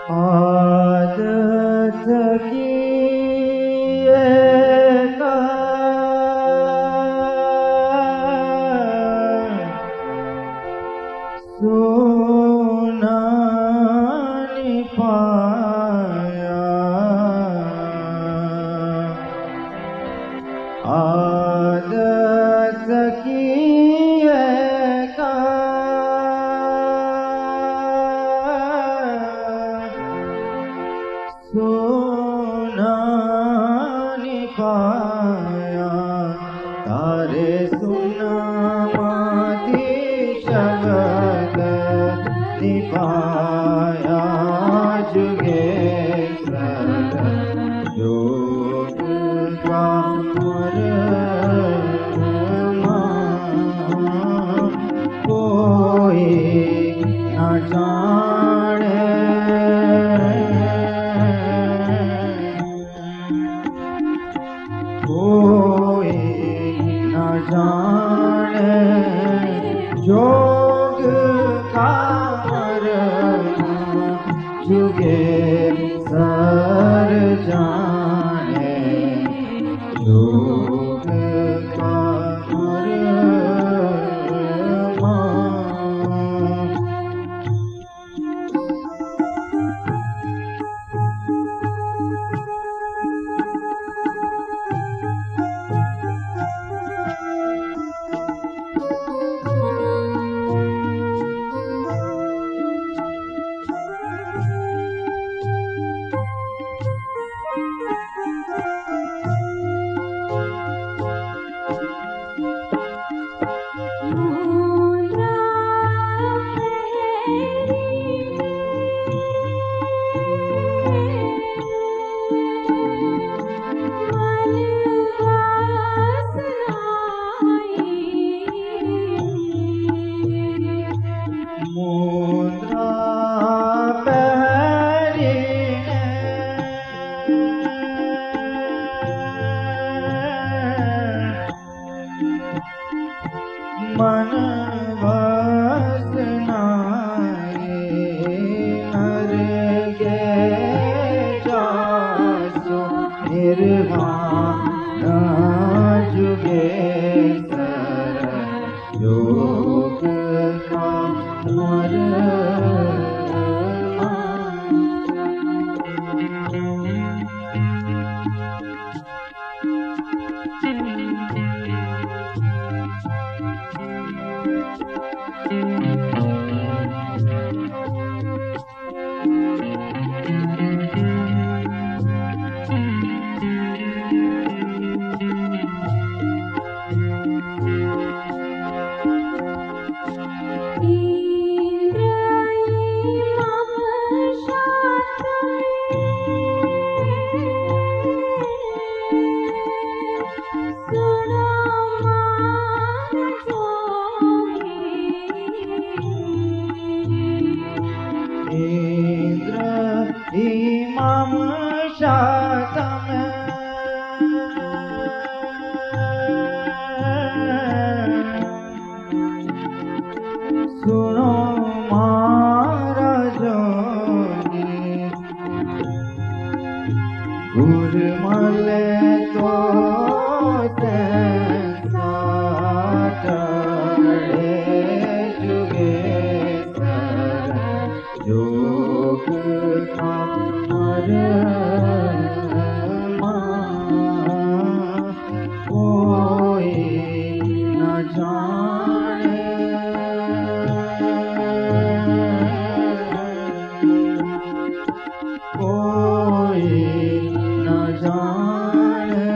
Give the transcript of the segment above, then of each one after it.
आदत की सुना नहीं पाया, आदत की सुना नहीं पाया, तारे सुना माती शब्द नहीं पाया, जुगे योग का कोई न जाने, कोई न जाने योग का मरना, जुगे सर जाने योग का मरना। मन वासनाए नर गे जासो निर्वाण, जुगे सर योग का मरना। इमाम शातम सुनो मारा जोगी, गुरमले तो साटड़े जुगे सर योग का मरना, कोई न जाने, कोई न जाने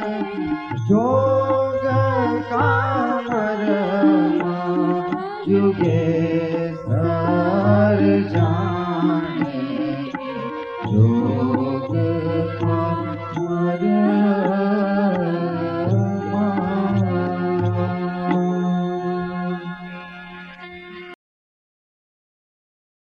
योग का मरना, जुगे सर जाने योग